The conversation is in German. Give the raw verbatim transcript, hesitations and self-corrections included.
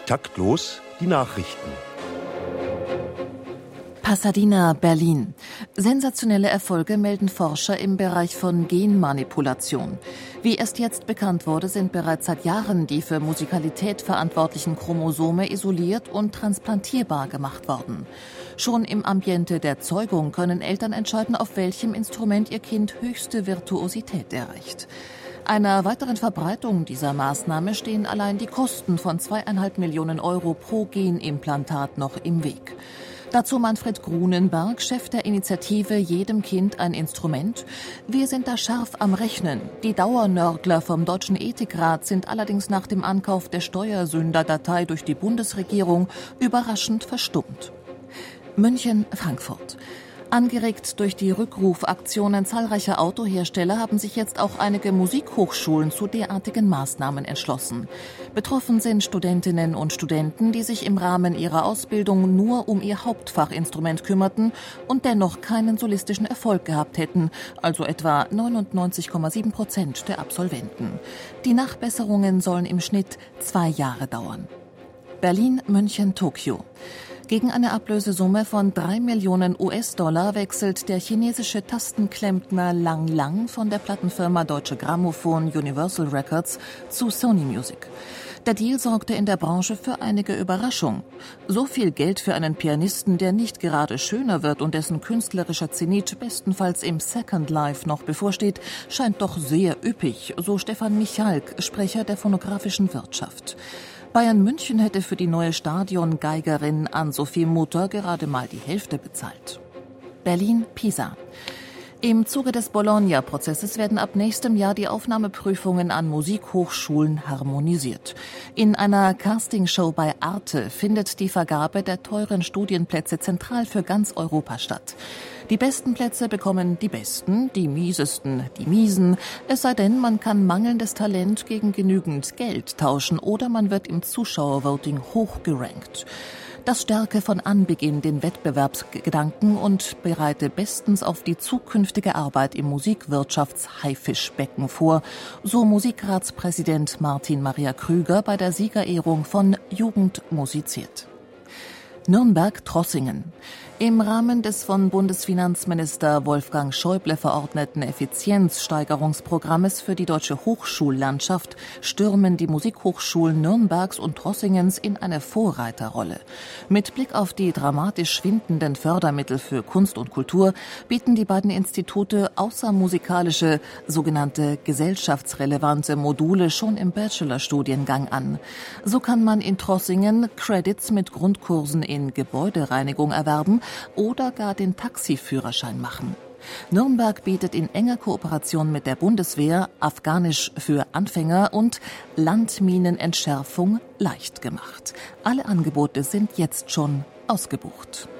Taktlos die Nachrichten. Pasadena, Berlin. Sensationelle Erfolge melden Forscher im Bereich von Genmanipulation. Wie erst jetzt bekannt wurde, sind bereits seit Jahren die für Musikalität verantwortlichen Chromosome isoliert und transplantierbar gemacht worden. Schon im Ambiente der Zeugung können Eltern entscheiden, auf welchem Instrument ihr Kind höchste Virtuosität erreicht. Einer weiteren Verbreitung dieser Maßnahme stehen allein die Kosten von zweieinhalb Millionen Euro pro Genimplantat noch im Weg. Dazu Manfred Grunenberg, Chef der Initiative Jedem Kind ein Instrument. Wir sind da scharf am Rechnen. Die Dauernörgler vom Deutschen Ethikrat sind allerdings nach dem Ankauf der Steuersünderdatei durch die Bundesregierung überraschend verstummt. München-Frankfurt. Angeregt durch die Rückrufaktionen zahlreicher Autohersteller haben sich jetzt auch einige Musikhochschulen zu derartigen Maßnahmen entschlossen. Betroffen sind Studentinnen und Studenten, die sich im Rahmen ihrer Ausbildung nur um ihr Hauptfachinstrument kümmerten und dennoch keinen solistischen Erfolg gehabt hätten, also etwa neunundneunzig Komma sieben Prozent der Absolventen. Die Nachbesserungen sollen im Schnitt zwei Jahre dauern. Berlin, München, Tokio. Gegen eine Ablösesumme von drei Millionen U S-Dollar wechselt der chinesische Tastenklempner Lang Lang von der Plattenfirma Deutsche Grammophon Universal Records zu Sony Music. Der Deal sorgte in der Branche für einige Überraschung. So viel Geld für einen Pianisten, der nicht gerade schöner wird und dessen künstlerischer Zenit bestenfalls im Second Life noch bevorsteht, scheint doch sehr üppig, so Stefan Michalk, Sprecher der phonografischen Wirtschaft. Bayern München hätte für die neue Stadiongeigerin Ann-Sophie Mutter gerade mal die Hälfte bezahlt. Berlin-Pisa. Im Zuge des Bologna-Prozesses werden ab nächstem Jahr die Aufnahmeprüfungen an Musikhochschulen harmonisiert. In einer Castingshow bei Arte findet die Vergabe der teuren Studienplätze zentral für ganz Europa statt. Die besten Plätze bekommen die Besten, die miesesten die Miesen. Es sei denn, man kann mangelndes Talent gegen genügend Geld tauschen oder man wird im Zuschauervoting hochgerankt. Das stärke von Anbeginn den Wettbewerbsgedanken und bereite bestens auf die zukünftige Arbeit im Musikwirtschafts-Haifischbecken vor, so Musikratspräsident Martin Maria Krüger bei der Siegerehrung von Jugend musiziert. Nürnberg-Trossingen. Im Rahmen des von Bundesfinanzminister Wolfgang Schäuble verordneten Effizienzsteigerungsprogrammes für die deutsche Hochschullandschaft stürmen die Musikhochschulen Nürnbergs und Trossingens in eine Vorreiterrolle. Mit Blick auf die dramatisch schwindenden Fördermittel für Kunst und Kultur bieten die beiden Institute außermusikalische, sogenannte gesellschaftsrelevante Module schon im Bachelorstudiengang an. So kann man in Trossingen Credits mit Grundkursen in Gebäudereinigung erwerben oder gar den Taxiführerschein machen. Nürnberg bietet in enger Kooperation mit der Bundeswehr Afghanisch für Anfänger und Landminenentschärfung leicht gemacht. Alle Angebote sind jetzt schon ausgebucht.